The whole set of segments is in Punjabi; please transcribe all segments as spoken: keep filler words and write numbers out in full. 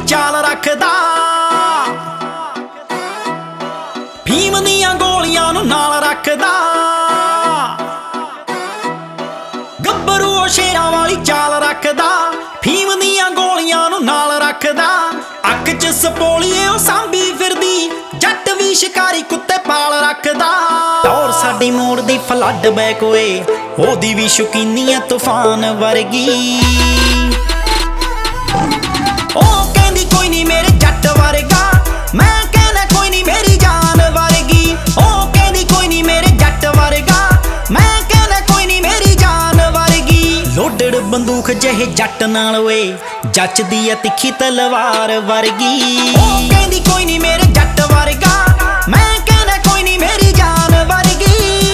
ਚਾਲ ਰੱਖਦਾ। ਫੀਮ ਦੀਆਂ ਗੋਲੀਆਂ ਨੂੰ ਨਾਲ ਰੱਖਦਾ। ਗੱਭਰੂ ਉਹ ਸ਼ੇਰਾਂ ਵਾਲੀ ਚਾਲ ਰੱਖਦਾ। ਫੀਮ ਦੀਆਂ ਗੋਲੀਆਂ ਨੂੰ ਨਾਲ ਰੱਖਦਾ। ਅੱਖ 'ਚ ਸਪੋਲੀਏ ਉਹ ਸਾਂਭੀ ਫਿਰਦੀ। ਜੱਟ ਵੀ ਸ਼ਿਕਾਰੀ ਕੁੱਤੇ ਪਾਲ ਰੱਖਦਾ। ਟੌਰ ਸਾਡੀ ਮੋੜ ਦੀ ਫਲੱਡ ਬੈਕ ਓਏ, ਉਹਦੀ ਵੀ ਸ਼ੁਕੀਨੀ ਐ ਤੂਫਾਨ ਵਰਗੀ। ਉਹ ਕਹਿੰਦੀ ਕੋਈ ਨੀ ਮੇਰੇ ਜੱਟ ਵਰਗਾ, ਮੈਂ ਕਹਿਣਾ ਕੋਈ ਨੀ ਮੇਰੀ ਜਾਨ ਵਰਗੀ। ਉਹ ਕਹਿੰਦੀ ਕੋਈ ਨੀ ਮੇਰੇ ਜੱਟ ਵਰਗਾ, ਮੈਂ ਕਹਿਣਾ ਕੋਈ ਨੀ ਮੇਰੀ ਜਾਨ ਵਰਗੀ। ਲੋਡਡ ਬੰਦੂਕ ਜਿਹੇ ਜੱਟ ਨਾਲ ਓਏ, ਜੱਚਦੀ ਐ ਤਿੱਖੀ ਤਲਵਾਰ ਵਰਗੀ। ਉਹ ਕਹਿੰਦੀ ਕੋਈ ਨੀ ਮੇਰੇ ਜੱਟ ਵਰਗਾ, ਮੈਂ ਕਹਿਣਾ ਕੋਈ ਨੀ ਮੇਰੀ ਜਾਨ ਵਰਗੀ।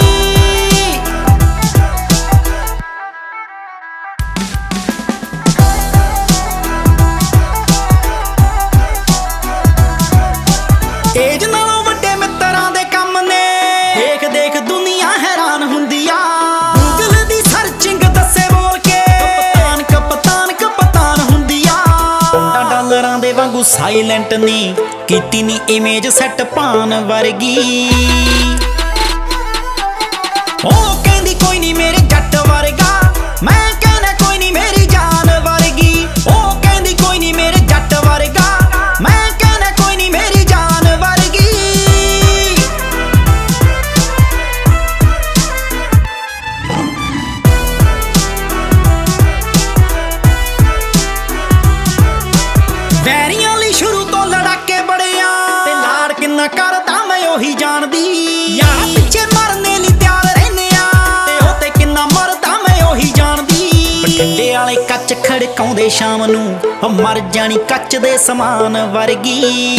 ਏਜ ਨਾਲੋਂ ਵੱਡੇ ਮਿੱਤਰਾਂ ਦੇ ਕੰਮ ਨੇ, ਦੇਖ ਦੇਖ ਦੁਨੀਆ ਹੈਰਾਨ ਹੁੰਦੀ ਆ। ਗੂਗਲ ਦੀ ਸਰਚਿੰਗ ਦੱਸੇ ਬੋਲ ਕੇ, ਕਪਤਾਨ ਕਪਤਾਨ ਕਪਤਾਨ ਹੁੰਦੀ ਆ। ਡਾਲਰਾਂ ਦੇ ਵਾਂਗੂ ਸਾਇਲੈਂਟ ਨੀ ਕੀਤੀ ਨੀ ਇਮੇਜ ਸੈੱਟ ਪਾਨ ਵਰਗੀ। ਉਹ ਕਹਿੰਦੀ ਕੋਈ ਨੀ ਮੇਰੇ ਜੱਟ ਵਰਗਾ, ਮੈਂ ਕਹਿਣਾ ਕੋਈ ਨੀ ਮੇਰੀ ਜਾਨ ਵਰਗੀ। ਉਹ ਕਹਿੰਦੀ ਕੋਈ ਨੀ ਮੇਰੇ ਜੱਟ ਵਰਗਾ, ਮੈਂ ਕਹਿਣਾ ਕੋਈ ਨੀ ਮੇਰੀ ਜਾਨ ਵਰਗੀ। ਵੈਰੀਆਂ ਲਈ ਸ਼ੁਰੂ ਤੋਂ ਲੜਾਕੇ ਬੜਿਆ, ਤੇ ਲਾੜ ਕਿੰਨਾ ਕਰਦਾ ਮੈਂ ਉਹੀ ਜਾਣਦੀ। ਯਾਰ ਪਿੱਛੇ ਮਰਨੇ ਲਈ ਤਿਆਰ ਰਹਿੰਦੇ ਆ, ਤੇ ਉਹ ਤੇ ਕਿੰਨਾ ਮਰਦਾ ਮੈਂ ਉਹੀ ਜਾਣਦੀ। ਬਠਿੰਡੇ ਵਾਲੇ ਕੱਚ ਖੜਕਾਉਂਦੇ ਸ਼ਾਮ ਨੂੰ, ਉਹ ਮਰ ਜਾਣੀ ਕੱਚ ਦੇ ਸਮਾਨ ਵਰਗੀ।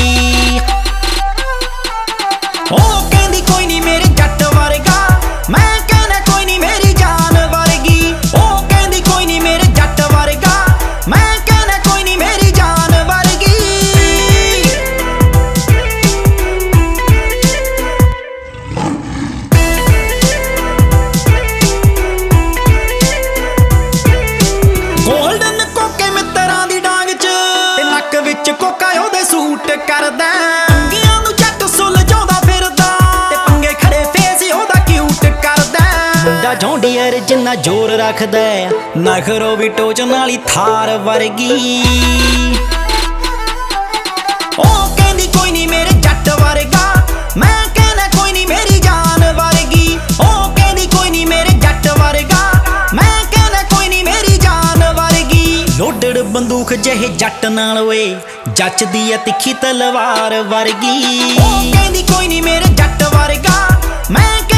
ਉਹ ਕਹਿੰਦੀ ਕੋਈ ਨੀ ਮੇਰੇ ਜੱਟ ਵਰਗਾ, ਮੈਂ ਕਹਿਣਾ ਕੋਈ ਨੀ ਮੇਰੀ ਜਾਨ ਵਰਗੀ। ਉਹ ਕਹਿੰਦੀ ਕੋਈ ਨੀ ਮੇਰੇ ਜੱਟ ਵਰਗਾ, ਮੈਂ ਕਹਿਣਾ ਕੋਈ ਨੀ ਮੇਰੀ ਜਾਨ ਵਰਗੀ। ਗੋਲਡਨ ਕੋਕੇ ਮਿੱਤਰਾਂ ਦੀ ਡਾਂਗ 'ਚ, ਤੇ ਨੱਕ ਵਿੱਚ ਕੋਕਾ ਉਹਦੇ ਸੂਟ ਕਰਦਾ। ਅੰਗਿਆਂ ਨੂੰ ਜੱਟ ਸੁਲਝਾਉਂਦਾ ਫਿਰਦਾ, ਤੇ ਪੰਗੇ ਖੜੇ ਫੇਸ ਉਹਦਾ ਕਿਊਟ ਕਰਦਾ। ਮੁੰਡਾ ਜੌਂਡੀਅਰ ਜਿੰਨਾ ਜ਼ੋਰ ਰੱਖਦਾ, ਨਖਰੋ ਵੀ ਟੋਚਨ ਵਾਲੀ ਥਾਰ ਵਰਗੀ। ਉਹ ਕਹਿੰਦੀ ਕੋਈ ਨੀ ਮੇਰੇ ਜੱਟ ਵਰਗਾ, ਮੈਂ ਕਹਿਣਾ ਕੋਈ ਨੀ ਮੇਰੀ ਜਾਨ ਵਰਗੀ। ਉਹ ਕਹਿੰਦੀ ਕੋਈ ਨੀ ਮੇਰੇ ਜੱਟ ਵਰਗਾ, ਮੈਂ ਕਹਿਣਾ ਕੋਈ ਨੀ ਮੇਰੀ ਜਾਨ ਵਰਗੀ। ਲੋਡਡ ਬੰਦੂਕ ਜਿਹੇ ਜੱਟ ਨਾਲ ਓਏ, ਜੱਚਦੀ ਐ ਤਿੱਖੀ ਤਲਵਾਰ ਵਰਗੀ। ਉਹ ਕਹਿੰਦੀ ਕੋਈ ਨੀ ਮੇਰੇ ਜੱਟ ਵਰਗਾ, ਮੈਂ